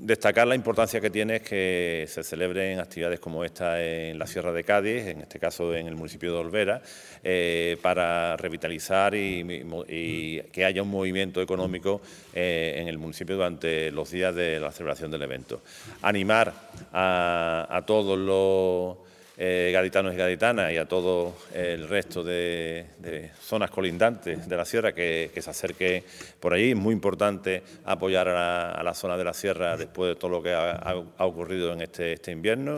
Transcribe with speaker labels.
Speaker 1: Destacar la importancia que tiene que se celebren actividades como esta en la Sierra de Cádiz, en este caso en el municipio de Olvera, para revitalizar y que haya un movimiento económico en el municipio durante los días de la celebración del evento. Animar a todos los gaditanos y gaditanas y a todo el resto de zonas colindantes de la sierra que se acerque por allí. Es muy importante apoyar a la zona de la sierra después de todo lo que ha ocurrido en este invierno.